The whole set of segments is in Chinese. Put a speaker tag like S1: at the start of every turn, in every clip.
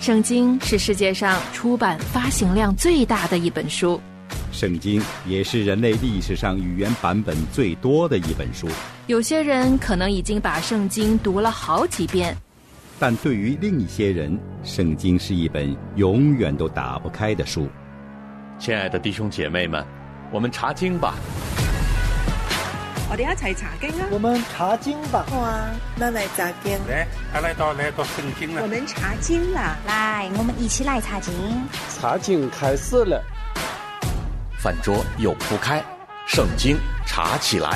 S1: 圣经是世界上出版发行量最大的一本书，
S2: 圣经也是人类历史上语言版本最多的一本书。
S1: 有些人可能已经把圣经读了好几遍，
S2: 但对于另一些人，圣经是一本永远都打不开的书。
S3: 亲爱的弟兄姐妹们，我们查经吧。
S4: 我哋一齊查經啊！
S5: 我們查經吧。
S6: 好啊，那來查經。
S7: 來到聖經了。
S4: 我們查經啦！
S8: 來，我們一起來查經。
S5: 查經開始了。
S3: 飯桌又鋪開，聖經查起來。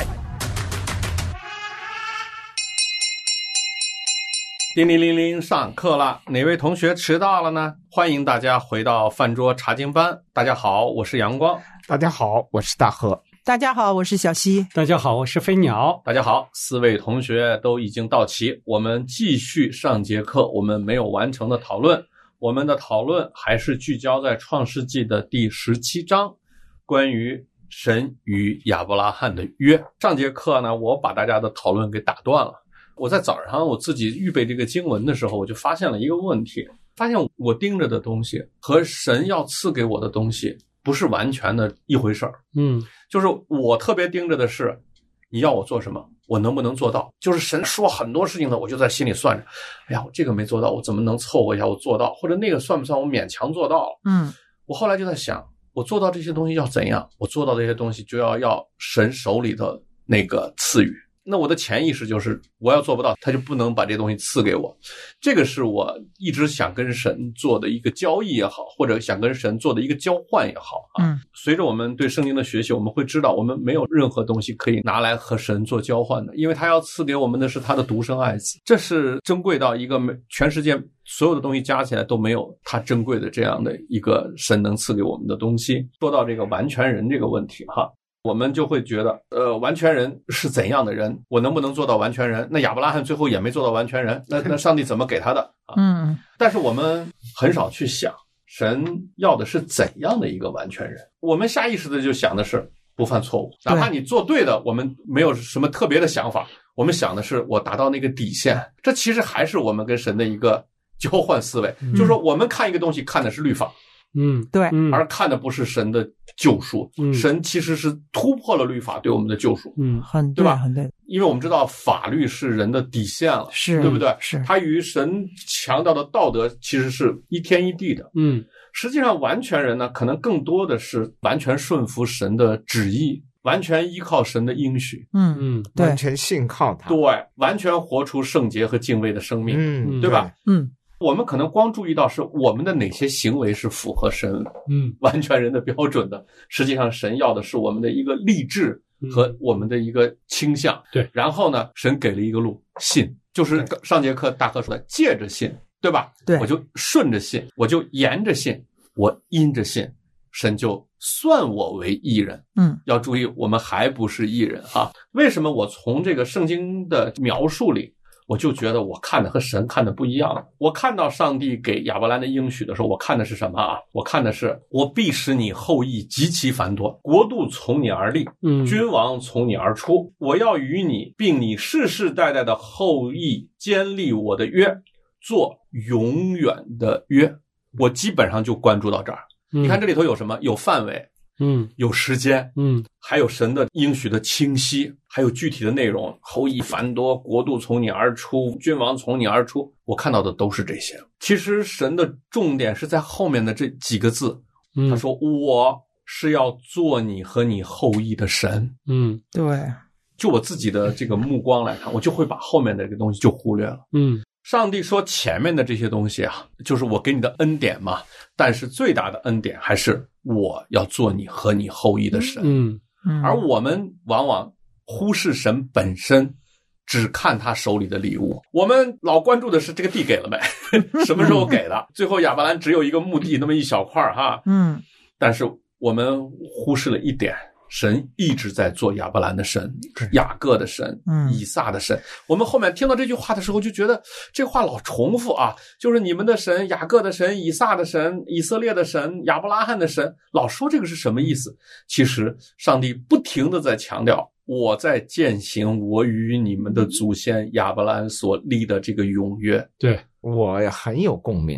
S3: 叮铃铃铃，上課了。哪位同學遲到了呢？歡迎大家回到飯桌查經班。大家好，我是陽光。
S9: 大家好，我是大河。
S10: 大家好，我是小溪。
S11: 大家好，我是飞鸟。
S3: 大家好，4位同学都已经到齐，我们继续上节课我们没有完成的讨论。我们的讨论还是聚焦在创世纪的第17章，关于神与亚伯拉罕的约。上节课呢，我把大家的讨论给打断了。我在早上我自己预备这个经文的时候，我就发现了一个问题，发现我盯着的东西和神要赐给我的东西不是完全的一回事儿。就是我特别盯着的是你要我做什么，我能不能做到。就是神说很多事情呢，我就在心里算着，哎呀，我这个没做到，我怎么能凑合一下我做到，或者那个算不算我勉强做到了。我后来就在想，我做到这些东西要怎样，我做到这些东西就要神手里的那个赐予。那我的潜意识就是我要做不到，他就不能把这东西赐给我。这个是我一直想跟神做的一个交易也好，或者想跟神做的一个交换也好啊。随着我们对圣经的学习，我们会知道我们没有任何东西可以拿来和神做交换的，因为他要赐给我们的是他的独生爱子，这是珍贵到一个全世界所有的东西加起来都没有他珍贵的这样的一个神能赐给我们的东西。说到这个完全人这个问题哈，我们就会觉得完全人是怎样的人，我能不能做到完全人。那亚伯拉罕最后也没做到完全人，那上帝怎么给他的啊？但是我们很少去想神要的是怎样的一个完全人。我们下意识的就想的是不犯错误，哪怕你做对的，我们没有什么特别的想法，我们想的是我达到那个底线。这其实还是我们跟神的一个交换思维，就是说我们看一个东西看的是律法，
S10: 对，
S3: 而看的不是神的救赎。神其实是突破了律法对我们的救赎，
S10: 很
S3: 对吧？
S10: 很对，
S3: 因为我们知道法律是人的底线了，
S10: 是，
S3: 对不对？
S10: 是，
S3: 它与神强调的道德其实是一天一地的。实际上完全人呢，可能更多的是完全顺服神的旨意，完全依靠神的应许，
S9: 完全信靠他，
S3: 对，完全活出圣洁和敬畏的生命，对吧？我们可能光注意到是我们的哪些行为是符合神完全人的标准的，实际上神要的是我们的一个立志和我们的一个倾向。
S11: 对，
S3: 然后呢，神给了一个路，信，就是上节课大哥说的借着信，对吧？
S10: 对，
S3: 我就顺着信，我就沿着信，我因着信，神就算我为义人。要注意，我们还不是义人啊。为什么我从这个圣经的描述里我就觉得我看的和神看的不一样。我看到上帝给亚伯兰的应许的时候，我看的是什么啊？我看的是我必使你后裔极其繁多，国度从你而立，君王从你而出，我要与你并你世世代代的后裔坚立我的约，做永远的约。我基本上就关注到这儿。你看这里头有什么？有范围，有时间，还有神的应许的清晰，还有具体的内容，后裔繁多，国度从你而出，君王从你而出。我看到的都是这些。其实神的重点是在后面的这几个字，他说我是要做你和你后裔的神。
S10: 对，
S3: 就我自己的这个目光来看，我就会把后面的这个东西就忽略了。上帝说前面的这些东西啊，就是我给你的恩典嘛，但是最大的恩典还是我要做你和你后裔的神。而我们往往忽视神本身，只看他手里的礼物。我们老关注的是这个地给了没什么时候给的，最后亚伯兰只有一个墓地那么一小块哈。但是我们忽视了一点，神一直在做亚伯兰的神，雅各的神，以撒的神。我们后面听到这句话的时候就觉得这话老重复啊，就是你们的神，雅各的神，以撒的神，以色列的神，亚伯拉罕的神，老说这个是什么意思？其实上帝不停地在强调，我在践行我与你们的祖先亚伯兰所立的这个永约。
S9: 对，我也很有共鸣。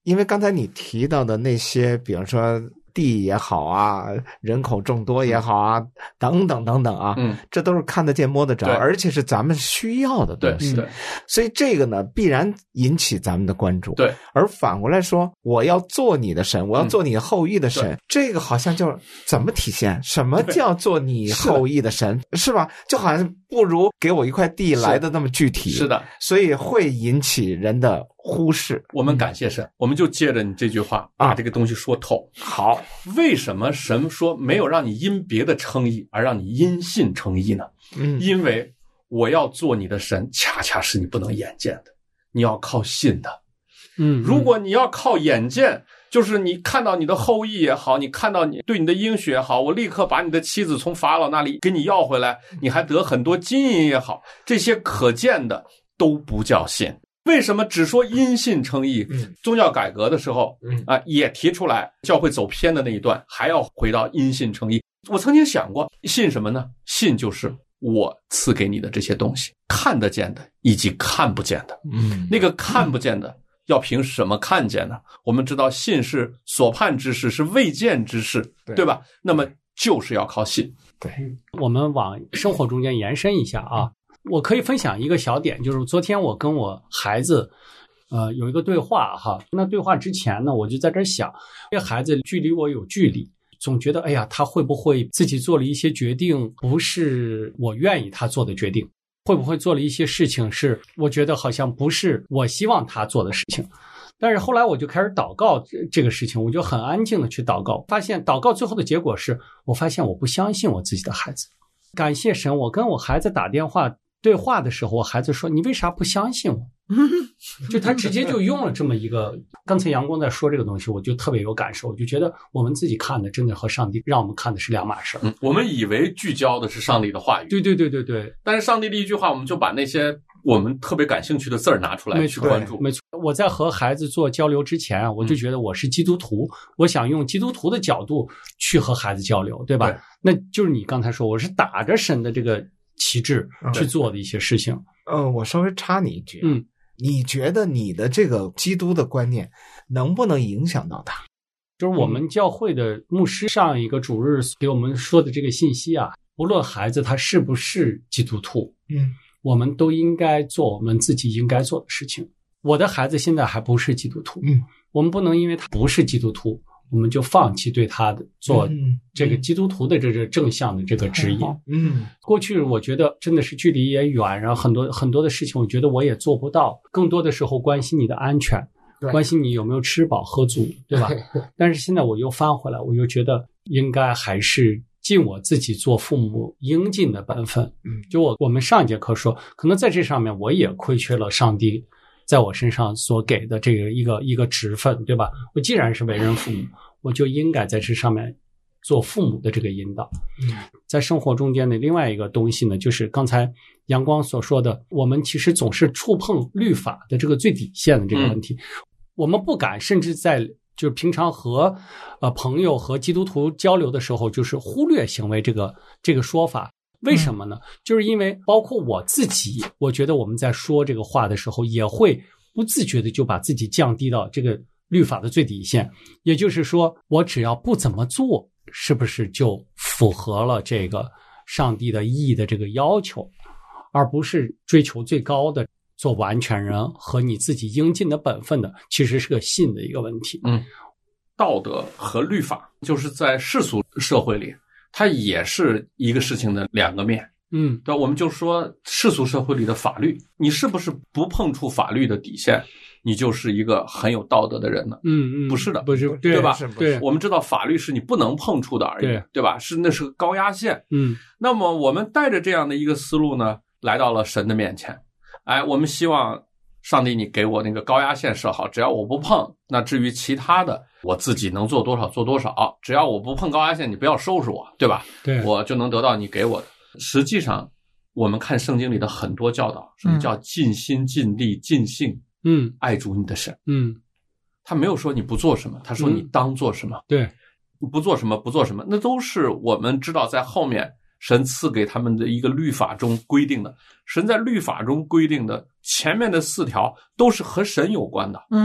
S9: 因为刚才你提到的那些，比方说地也好啊，人口众多也好啊，等等等等啊，这都是看得见摸得着，而且是咱们需要的东西。
S3: 对，
S9: 所以这个呢，必然引起咱们的关注。
S3: 对，
S9: 而反过来说，我要做你的神，我要做你后裔的神，这个好像就怎么体现？什么叫做你后裔的神？是吧？就好像不如给我一块地来的那么具体。
S3: 是的，
S9: 所以会引起人的忽视。
S3: 我们感谢神，我们就借着你这句话把这个东西说透。
S9: 好，
S3: 为什么神说没有让你因别的称义，而让你因信称义呢？因为我要做你的神，恰恰是你不能眼见的，你要靠信的。如果你要靠眼见，就是你看到你的后裔也好，你看到你对你的应许也好，我立刻把你的妻子从法老那里给你要回来，你还得很多金银也好，这些可见的都不叫信。为什么只说因信称义？宗教改革的时候也提出来教会走偏的那一段还要回到因信称义。我曾经想过，信什么呢？信就是我赐给你的这些东西，看得见的以及看不见的。那个看不见的要凭什么看见呢？我们知道信是所盼之事，是未见之事， 对吧？那么就是要靠信。
S9: 对，
S11: 我们往生活中间延伸一下啊。我可以分享一个小点，就是昨天我跟我孩子有一个对话哈。那对话之前呢，我就在这想，这孩子距离我有距离，总觉得哎呀，他会不会自己做了一些决定不是我愿意他做的决定，会不会做了一些事情是我觉得好像不是我希望他做的事情。但是后来我就开始祷告这个事情，我就很安静的去祷告，发现祷告最后的结果是我发现我不相信我自己的孩子。感谢神，我跟我孩子打电话对话的时候，我孩子说你为啥不相信我？就他直接就用了这么一个，刚才阳光在说这个东西，我就特别有感受，我就觉得我们自己看的真的和上帝让我们看的是两码事。
S3: 我们以为聚焦的是上帝的话语，
S11: 对，
S3: 但是上帝的一句话，我们就把那些我们特别感兴趣的字儿拿出来去关注。
S11: 没错，我在和孩子做交流之前啊，我就觉得我是基督徒，我想用基督徒的角度去和孩子交流，对吧？那就是你刚才说，我是打着神的这个旗帜去做的一些事情。
S9: 我稍微插你一句，你觉得你的这个基督的观念能不能影响到他？
S11: 就是我们教会的牧师上一个主日给我们说的这个信息啊，无论孩子他是不是基督徒，我们都应该做我们自己应该做的事情。我的孩子现在还不是基督徒，我们不能因为他不是基督徒，我们就放弃对他的做这个基督徒的这个正向的这个指引。过去我觉得真的是距离也远，然后很多的事情我觉得我也做不到，更多的时候关心你的安全，关心你有没有吃饱喝足，对吧？但是现在我又翻回来，我又觉得应该还是尽我自己做父母应尽的本分。就我们上一节课说，可能在这上面我也亏缺了上帝在我身上所给的这个一个职分，对吧？我既然是为人父母，我就应该在这上面做父母的这个引导。在生活中间的另外一个东西呢，就是刚才阳光所说的，我们其实总是触碰律法的这个最底线的这个问题，我们不敢，甚至在就是平常和朋友和基督徒交流的时候，就是忽略行为这个说法。为什么呢？就是因为包括我自己，我觉得我们在说这个话的时候，也会不自觉的就把自己降低到这个律法的最底线。也就是说，我只要不怎么做，是不是就符合了这个上帝的义的这个要求，而不是追求最高的做完全人和你自己应尽的本分的，其实是个信的一个问题。
S3: 道德和律法就是在世俗社会里，它也是一个事情的两个面。对，我们就说世俗社会里的法律，你是不是不碰触法律的底线，你就是一个很有道德的人呢？不是的，
S11: 不是，
S3: 对吧？
S11: 对，
S3: 我们知道法律是你不能碰触的而已，对吧？那是个高压线。那么我们带着这样的一个思路呢，来到了神的面前。我们希望上帝你给我那个高压线设好，只要我不碰，那至于其他的我自己能做多少做多少，只要我不碰高压线，你不要收拾我，对吧？
S11: 对，
S3: 我就能得到你给我的。实际上我们看圣经里的很多教导，什么叫尽心尽力尽性爱主你的神。他没有说你不做什么，他说你当做什么。
S11: 对，
S3: 你不做什么不做什么，那都是我们知道在后面神赐给他们的一个律法中规定的。神在律法中规定的前面的4条都是和神有关的，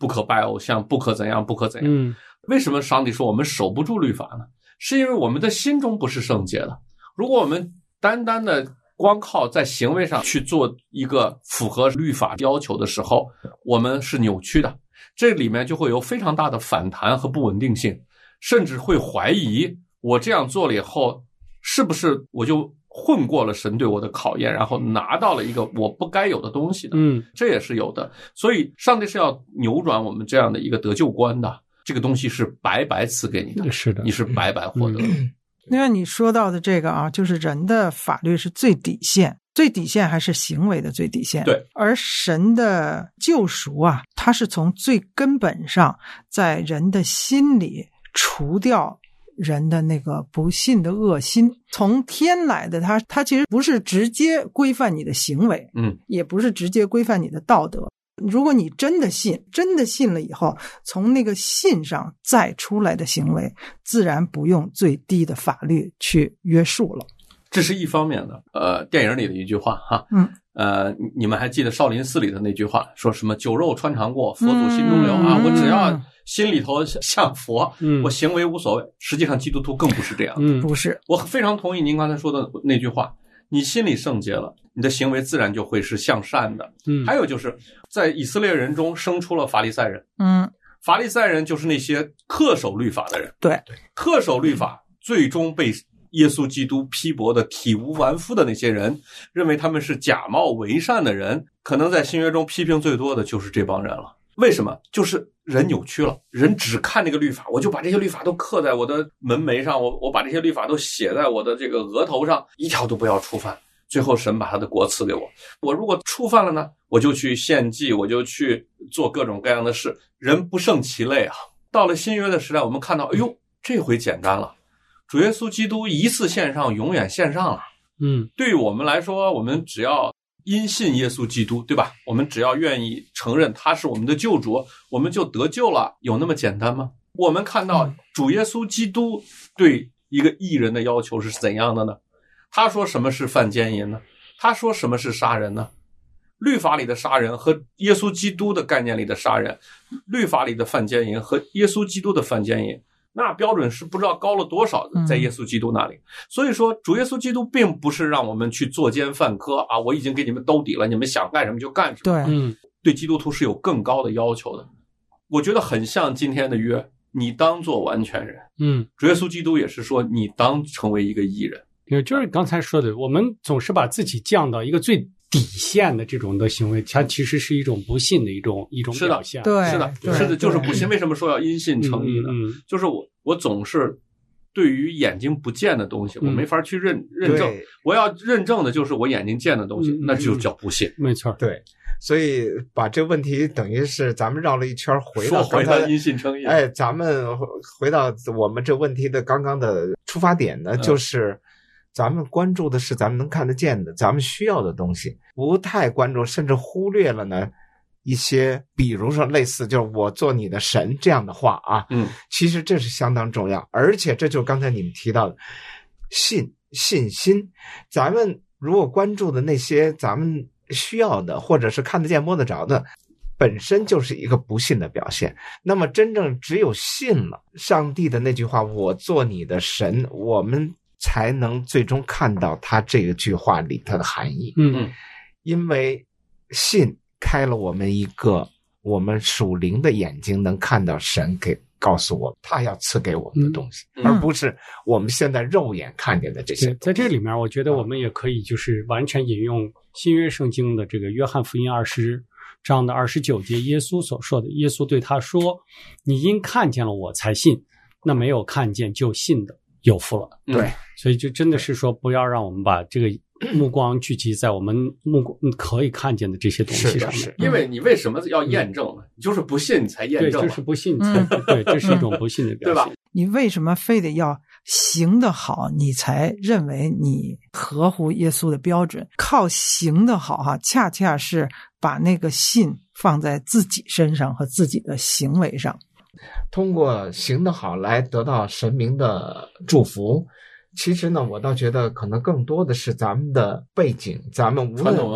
S3: 不可拜偶像，不可怎样，不可怎样。为什么上帝说我们守不住律法呢？是因为我们的心中不是圣洁的。如果我们单单的光靠在行为上去做一个符合律法要求的时候，我们是扭曲的，这里面就会有非常大的反弹和不稳定性，甚至会怀疑我这样做了以后是不是我就混过了神对我的考验，然后拿到了一个我不该有的东西的。这也是有的。所以上帝是要扭转我们这样的一个得救观的，这个东西是白白赐给你的，
S11: 是的，
S3: 你是白白获得的。
S10: 因为你说到的这个啊，就是人的法律是最底线，最底线还是行为的最底线。
S3: 对，
S10: 而神的救赎啊，它是从最根本上在人的心里除掉人的那个不信的恶心，从天来的它其实不是直接规范你的行为，也不是直接规范你的道德。如果你真的信了以后，从那个信上再出来的行为，自然不用最低的法律去约束了。
S3: 这是一方面的。电影里的一句话哈，你们还记得少林寺里的那句话，说什么酒肉穿肠过，佛祖心中留啊？我只要心里头像佛，我行为无所谓。实际上基督徒更不是这样的。
S10: 不是。
S3: 我非常同意您刚才说的那句话，你心里圣洁了，你的行为自然就会是向善的。还有就是在以色列人中生出了法利赛人。法利赛人就是那些恪守律法的人。
S10: 对，
S3: 恪守律法最终被耶稣基督批驳的体无完肤的那些人，认为他们是假冒为善的人，可能在新约中批评最多的就是这帮人了。为什么？就是人扭曲了，人只看那个律法，我就把这些律法都刻在我的门楣上，我把这些律法都写在我的这个额头上，一条都不要触犯。最后神把他的国赐给我，我如果触犯了呢，我就去献祭，我就去做各种各样的事，人不胜其类啊。到了新约的时代，我们看到，哎呦，这回简单了，主耶稣基督一次献上，永远献上了。对于我们来说，我们只要因信耶稣基督，对吧？我们只要愿意承认他是我们的救主，我们就得救了。有那么简单吗？我们看到主耶稣基督对一个义人的要求是怎样的呢？他说什么是犯奸淫呢？他说什么是杀人呢？律法里的杀人和耶稣基督的概念里的杀人，律法里的犯奸淫和耶稣基督的犯奸淫，那标准是不知道高了多少在耶稣基督那里。所以说主耶稣基督并不是让我们去作奸犯科啊，我已经给你们兜底了，你们想干什么就干什么。
S10: 对，
S3: 对基督徒是有更高的要求的。我觉得很像今天的约，你当做完全人。主耶稣基督也是说你当成为一个义人。
S11: 就是刚才说的，我们总是把自己降到一个最底线的这种的行为，它其实是一种不信的一种表现。
S10: 对，
S3: 是的，就是不信。为什么说要因信称义呢？就是我总是对于眼睛不见的东西，我没法去认证。我要认证的就是我眼睛见的东西，那就叫不信。
S11: 没错，
S9: 对。所以把这个问题等于是咱们绕了一圈回到
S3: 因信称义。
S9: 咱们回到我们这问题的刚刚的出发点呢，就是咱们关注的是咱们能看得见的，咱们需要的东西，不太关注，甚至忽略了呢一些，比如说类似就是我做你的神这样的话啊。其实这是相当重要，而且这就是刚才你们提到的信心。咱们如果关注的那些咱们需要的或者是看得见摸得着的，本身就是一个不信的表现。那么真正只有信了上帝的那句话，我做你的神，我们才能最终看到他这个句话里它的含义。因为信开了我们一个我们属灵的眼睛，能看到神给告诉我他要赐给我们的东西，而不是我们现在肉眼看见的这些。
S11: 在这里面我觉得我们也可以就是完全引用新约圣经的这个约翰福音20章的29节，耶稣所说的，耶稣对他说，你因看见了我才信，那没有看见就信的有福了。
S9: 对，
S11: 所以就真的是说不要让我们把这个目光聚集在我们可以看见的这些东西上面。
S3: 因为你为什么要验证呢？你就是不信你才验证。
S11: 对，就是不信才对，这是一种不信的表现，
S3: 对吧？
S10: 你为什么非得要行得好你才认为你合乎耶稣的标准？靠行得好恰恰是把那个信放在自己身上和自己的行为上，
S9: 通过行得好来得到神明的祝福。其实呢，我倒觉得可能更多的是咱们的背景，咱们无论
S3: 传统文化，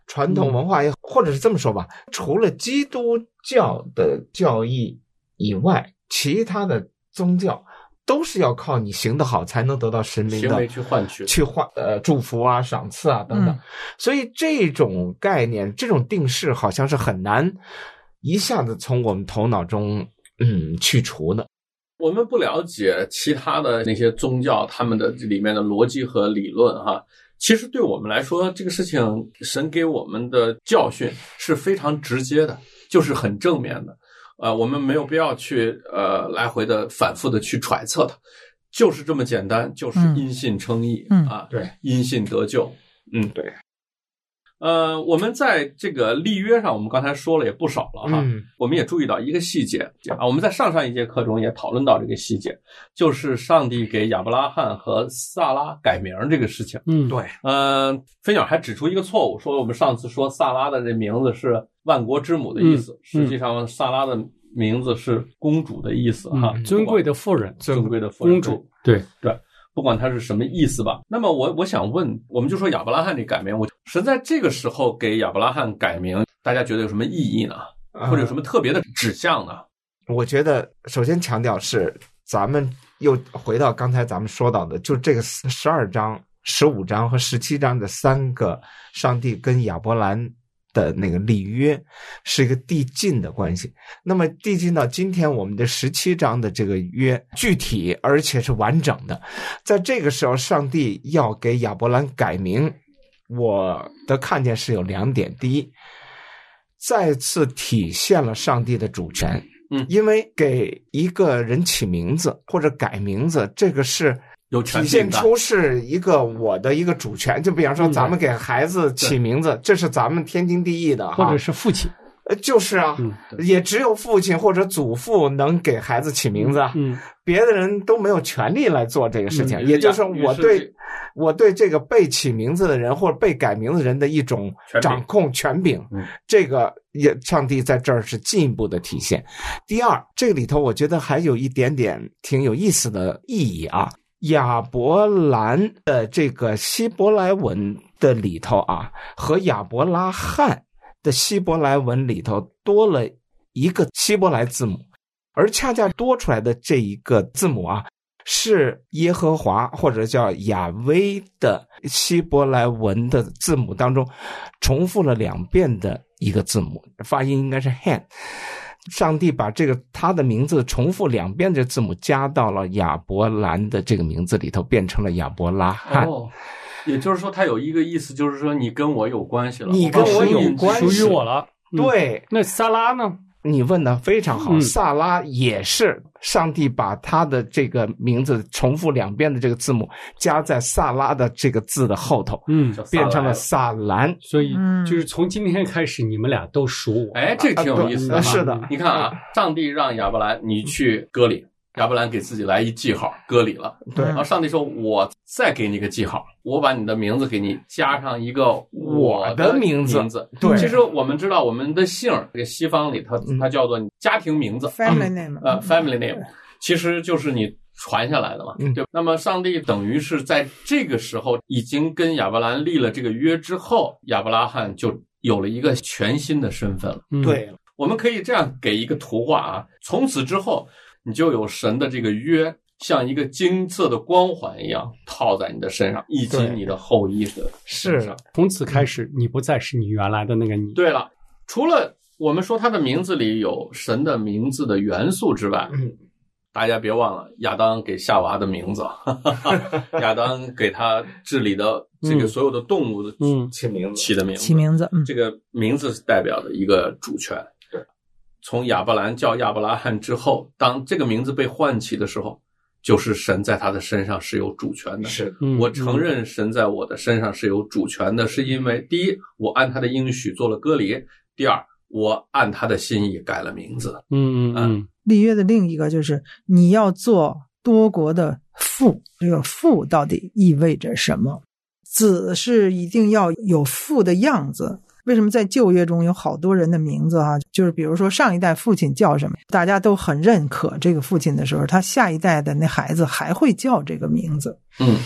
S9: 传统文化也或者是这么说吧，除了基督教的教义以外，其他的宗教都是要靠你行得好才能得到神灵的
S3: 行为去换取
S9: 祝福啊、赏赐啊等等。所以这种概念、这种定式好像是很难一下子从我们头脑中去除的。
S3: 我们不了解其他的那些宗教他们的里面的逻辑和理论哈，其实对我们来说，这个事情神给我们的教训是非常直接的，就是很正面的。我们没有必要去来回的反复的去揣测它，就是这么简单，就是因信称义啊，
S9: 对，
S3: 因信得救。
S9: 对。
S3: 我们在这个立约上，我们刚才说了也不少了哈。我们也注意到一个细节啊，我们在上一节课中也讨论到这个细节，就是上帝给亚伯拉罕和撒拉改名这个事情。
S9: 对。
S3: 飞鸟还指出一个错误，说我们上次说撒拉的这名字是万国之母的意思，实际上撒拉的名字是公主的意思哈，
S11: 尊贵的妇人，
S3: 尊贵的妇人，
S11: 公主。对。
S3: 不管它是什么意思吧。那么我想问，我们就说亚伯拉罕这改名，神在这个时候给亚伯拉罕改名，大家觉得有什么意义呢？或者有什么特别的指向呢？
S9: 我觉得首先强调是，咱们又回到刚才咱们说到的，就这个12章、15章和17章的3个上帝跟亚伯兰的那个立约是一个递进的关系。那么递进到今天我们的17章的这个约具体而且是完整的，在这个时候上帝要给亚伯兰改名，我的看见是有2点。第一，再次体现了上帝的主权，因为给一个人起名字或者改名字，这个是体现出是一个我的一个主权，就比方说咱们给孩子起名字，这是咱们天经地义的，
S11: 或者是父亲，
S9: 就是啊，也只有父亲或者祖父能给孩子起名字啊，别的人都没有权利来做这个事情。也就是说，我对这个被起名字的人或者被改名字的人的一种掌控权柄，这个也上帝在这儿是进一步的体现。第二，这里头我觉得还有一点点挺有意思的意义啊。亚伯兰的这个希伯来文的里头啊，和亚伯拉罕的希伯来文里头多了一个希伯来字母，而恰恰多出来的这一个字母啊，是耶和华或者叫亚威的希伯来文的字母当中重复了2遍的一个字母，发音应该是 han。上帝把这个他的名字重复2遍的字母加到了亚伯兰的这个名字里头，变成了亚伯拉罕。
S3: 也就是说他有一个意思，就是说你跟我有关系了，
S9: 你跟我有关系，
S11: 属于我了。
S9: 对。
S11: 那撒拉呢？
S9: 你问的非常好，萨拉也是上帝把他的这个名字重复2遍的这个字母加在萨拉的这个字的后头，变成了萨兰。
S11: 所以就是从今天开始，你们俩都属我。
S3: 这挺有意思的。
S9: 是的，
S3: 你看啊，上帝让亚伯兰你去割礼，亚伯兰给自己来一记号，割礼了。
S9: 对，
S3: 然后上帝说：“我再给你个记号，我把你的名字给你加上一个我的名字。”
S9: 对，
S3: 其实我们知道我们的姓，这个西方里它叫做家庭名字
S10: ，family name，family
S3: name， 其实就是你传下来的嘛。对。那么上帝等于是在这个时候已经跟亚伯兰立了这个约之后，亚伯拉罕就有了一个全新的身份了。
S9: 对，
S3: 我们可以这样给一个图画啊，从此之后。你就有神的这个约，像一个金色的光环一样套在你的身上，以及你的后裔的身上。
S11: 从此开始，你不再是你原来的那个你。
S3: 对了，除了我们说他的名字里有神的名字的元素之外，大家别忘了亚当给夏娃的名字，亚当给他治理的这个所有的动物的起的名字，这个名字是代表的一个主权。从亚伯兰叫亚伯拉罕之后，当这个名字被唤起的时候，就是神在他的身上是有主权的。
S9: 是，
S3: 我承认神在我的身上是有主权的，是因为第一，我按他的应许做了割礼；第二，我按他的心意改了名字。
S10: 立约的另一个就是你要做多国的父，这个父到底意味着什么？子是一定要有父的样子。为什么在旧约中有好多人的名字啊？就是比如说上一代父亲叫什么，大家都很认可这个父亲的时候，他下一代的那孩子还会叫这个名字。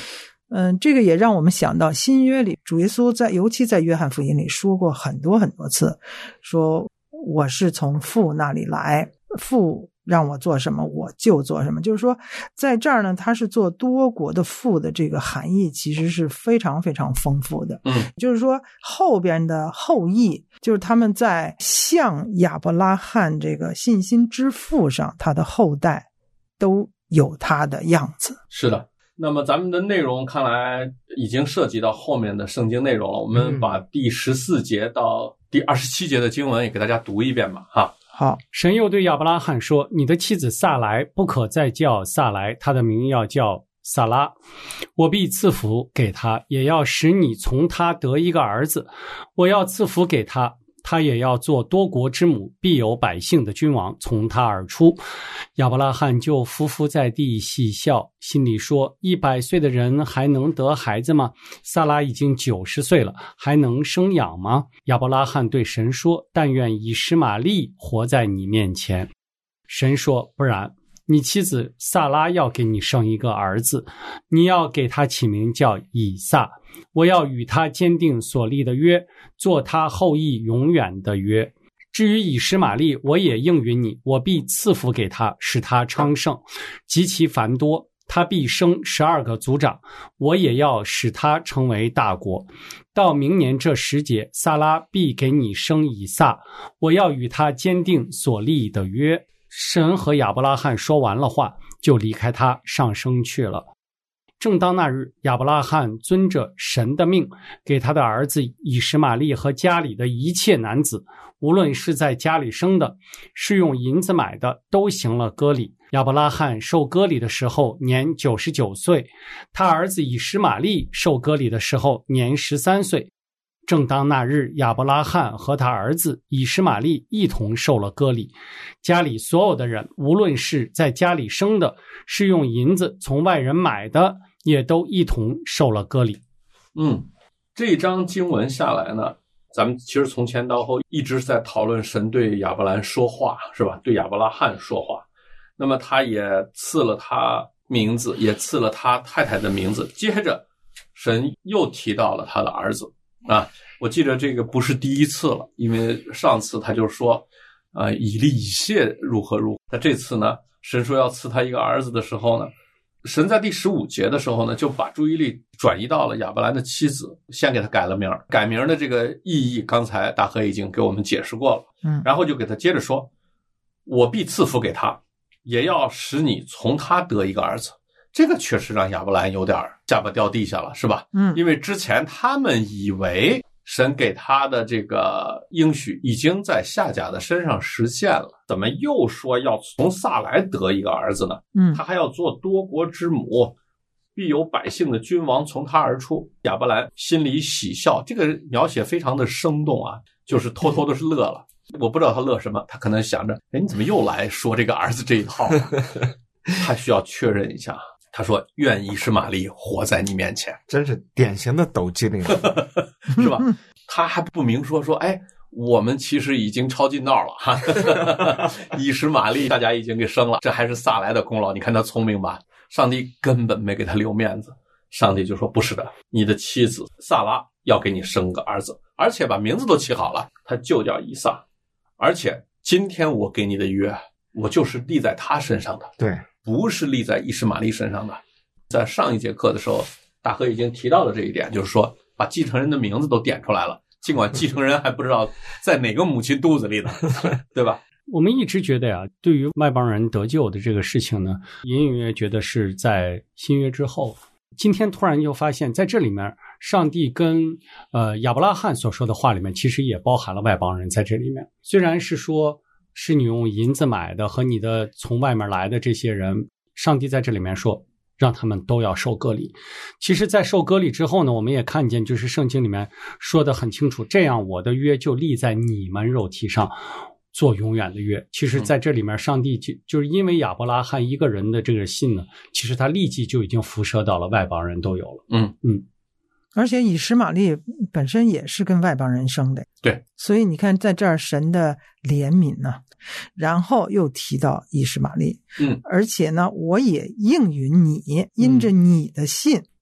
S10: 这个也让我们想到新约里主耶稣尤其在约翰福音里说过很多很多次，说我是从父那里来，父让我做什么我就做什么。就是说在这儿呢，他是做多国的父的这个含义其实是非常非常丰富的。就是说后边的后裔，就是他们在像亚伯拉罕这个信心之父上，他的后代都有他的样子。
S3: 是的。那么咱们的内容看来已经涉及到后面的圣经内容了，我们把第14节到第27节的经文也给大家读一遍吧。
S10: 好，
S11: 神又对亚伯拉罕说，你的妻子撒来不可再叫撒来，她的名要叫撒拉，我必赐福给她，也要使你从她得一个儿子，我要赐福给她，他也要做多国之母，必有百姓的君王从他而出。亚伯拉罕就伏伏在地喜笑，心里说，100岁的人还能得孩子吗？撒拉已经90岁了，还能生养吗？亚伯拉罕对神说，但愿以实玛利活在你面前。神说，不然，你妻子撒拉要给你生一个儿子，你要给他起名叫以撒，我要与他坚定所立的约，做他后裔永远的约。至于以实玛利，我也应允你，我必赐福给他，使他昌盛，极其繁多，他必生12个族长，我也要使他成为大国。到明年这时节，撒拉必给你生以撒，我要与他坚定所立的约。神和亚伯拉罕说完了话，就离开他上升去了。正当那日，亚伯拉罕遵着神的命，给他的儿子以实玛利和家里的一切男子，无论是在家里生的，是用银子买的，都行了割礼。亚伯拉罕受割礼的时候年99岁，他儿子以实玛利受割礼的时候年13岁。正当那日，亚伯拉罕和他儿子以实玛利一同受了割礼。家里所有的人，无论是在家里生的，是用银子从外人买的，也都一同受了割礼。
S3: 这一章经文下来呢，咱们其实从前到后一直在讨论神对亚伯兰说话，是吧？对亚伯拉罕说话。那么他也赐了他名字，也赐了他太太的名字。接着神又提到了他的儿子我记得这个不是第一次了，因为上次他就说以利以谢如何如何。那这次呢，神说要赐他一个儿子的时候呢，神在第15节的时候呢，就把注意力转移到了亚伯兰的妻子，先给他改了名。改名的这个意义刚才大河已经给我们解释过了。然后就给他接着说，我必赐福给他，也要使你从他得一个儿子。这个确实让亚伯兰有点下巴掉地下了，是吧？因为之前他们以为神给他的这个应许已经在夏甲的身上实现了，怎么又说要从撒来得一个儿子呢？他还要做多国之母，必有百姓的君王从他而出。亚伯兰心里喜笑，这个描写非常的生动就是偷偷的是乐了。我不知道他乐什么，他可能想着，你怎么又来说这个儿子这一套他需要确认一下。他说，愿以实玛利活在你面前。
S9: 真是典型的抖机灵
S3: 是吧？他还不明说我们其实已经抄近道了以实玛利大家已经给生了，这还是撒来的功劳。你看他聪明吧？上帝根本没给他留面子。上帝就说，不是的，你的妻子撒拉要给你生个儿子，而且把名字都起好了，他就叫以撒。而且今天我给你的约，我就是立在他身上的，
S9: 对，
S3: 不是立在以实玛利身上的。在上一节课的时候，大河已经提到了这一点，就是说把继承人的名字都点出来了，尽管继承人还不知道在哪个母亲肚子里呢对吧？
S11: 我们一直觉得对于外邦人得救的这个事情呢，隐隐约觉得是在新约之后。今天突然又发现在这里面，上帝跟亚伯拉罕所说的话里面其实也包含了外邦人在这里面。虽然是说是你用银子买的和你的从外面来的这些人，上帝在这里面说让他们都要受割礼。其实在受割礼之后呢，我们也看见就是圣经里面说得很清楚，这样我的约就立在你们肉体上，做永远的约。其实在这里面上帝就是因为亚伯拉罕一个人的这个信呢，其实他立即就已经辐射到了外邦人都有了。
S10: 而且以实玛利本身也是跟外邦人生的，
S3: 对，
S10: 所以你看在这儿神的怜悯呢，然后又提到以实玛利，而且呢，我也应允你，因着你的信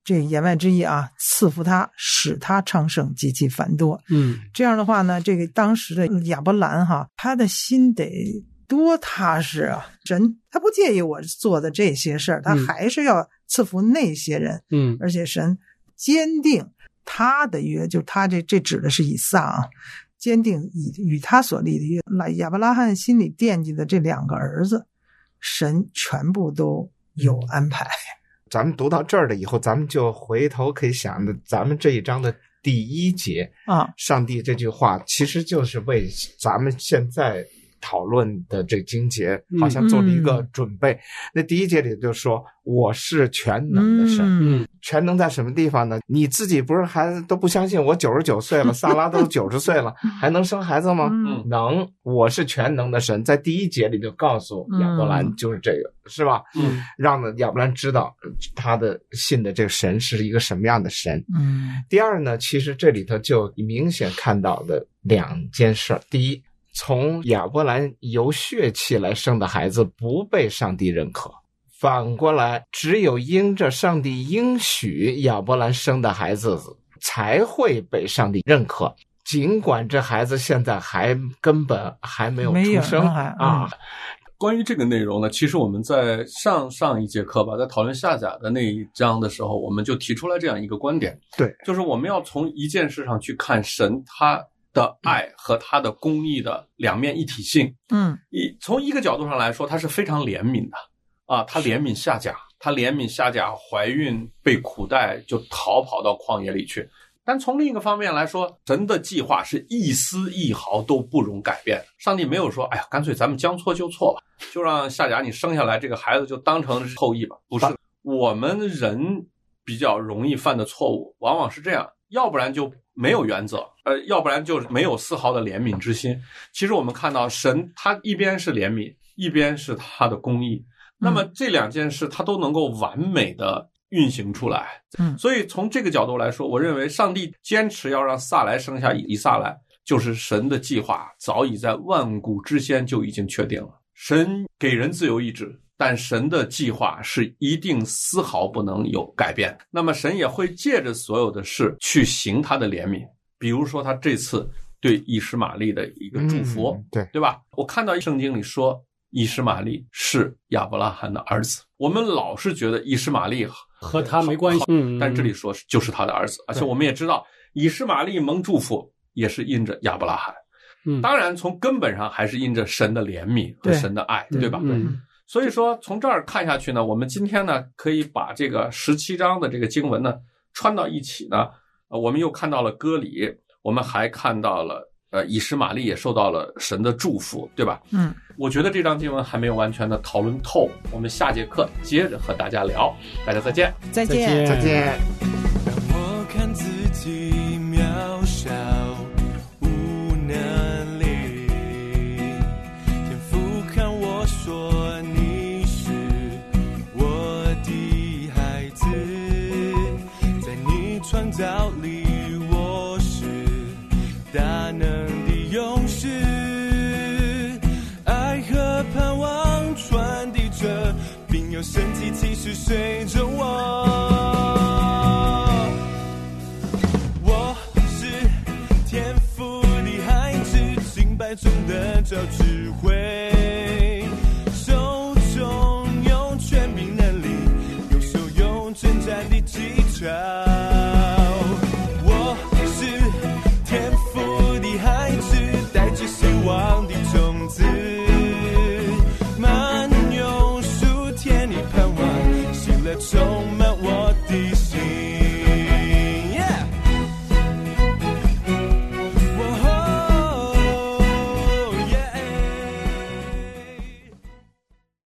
S10: 这言外之意啊，赐福他，使他昌盛极其繁多。这样的话呢，这个当时的亚伯兰哈，他的心得多踏实啊！神他不介意我做的这些事儿，他还是要赐福那些人。而且神坚定他的约，就他这指的是以撒啊，坚定与他所立的约。亚伯拉罕心里惦记的这2个儿子，神全部都有安排。
S9: 咱们读到这儿了以后，咱们就回头可以想的，咱们这一章的第1节啊，上帝这句话其实就是为咱们现在讨论的这经节好像做了一个准备。那第1节里就说我是全能的神。全能在什么地方呢？你自己不是还都不相信我99岁了，萨拉都90岁了，还能生孩子吗？能，我是全能的神。在第1节里就告诉亚伯兰就是这个，是吧？让亚伯兰知道他的信的这个神是一个什么样的神。第二呢，其实这里头就明显看到的2件事。第一，从亚伯兰由血气来生的孩子不被上帝认可，反过来只有因着上帝应许亚伯兰生的孩子才会被上帝认可，尽管这孩子现在根本还没有出生啊。
S3: 关于这个内容呢，其实我们在上一节课吧，在讨论夏甲的那一章的时候，我们就提出来这样一个观点。
S9: 对，
S3: 就是我们要从一件事上去看神他的爱和他的公义的两面一体性。从一个角度上来说，他是非常怜悯的啊，他怜悯夏甲，他怜悯夏甲怀孕被苦待就逃跑到旷野里去。但从另一个方面来说，神的计划是一丝一毫都不容改变。上帝没有说哎呀，干脆咱们将错就错吧，就让夏甲你生下来这个孩子就当成是后裔吧。不是，我们人比较容易犯的错误往往是这样，要不然就没有原则，要不然就是没有丝毫的怜悯之心。其实我们看到神他一边是怜悯，一边是他的公义，那么这2件事他都能够完美的运行出来。所以从这个角度来说，我认为上帝坚持要让撒来生下以撒来，就是神的计划早已在万古之先就已经确定了。神给人自由意志，但神的计划是一定丝毫不能有改变。那么神也会借着所有的事去行他的怜悯，比如说他这次对以实玛利的一个祝福，对吧？我看到圣经里说以实玛利是亚伯拉罕的儿子，我们老是觉得以实玛利
S11: 和他没关系，
S3: 但这里说就是他的儿子，而且我们也知道以实玛利蒙祝福也是因着亚伯拉罕。当然从根本上还是因着神的怜悯和神的爱， 对吧？所以说从这儿看下去呢，我们今天呢可以把这个17章的这个经文呢穿到一起呢，我们又看到了歌礼，我们还看到了以实玛利也受到了神的祝福，对吧？我觉得这章经文还没有完全的讨论透，我们下节课接着和大家聊。大家再见。
S10: 再见。
S9: 再见。
S12: 让我看自己渺小无能力，天父看我说你是我的孩子，在你创造里我是大能的勇士，爱和盼望传递着，并有神迹奇事随着我。我是天父的孩子，敬拜中的找智慧。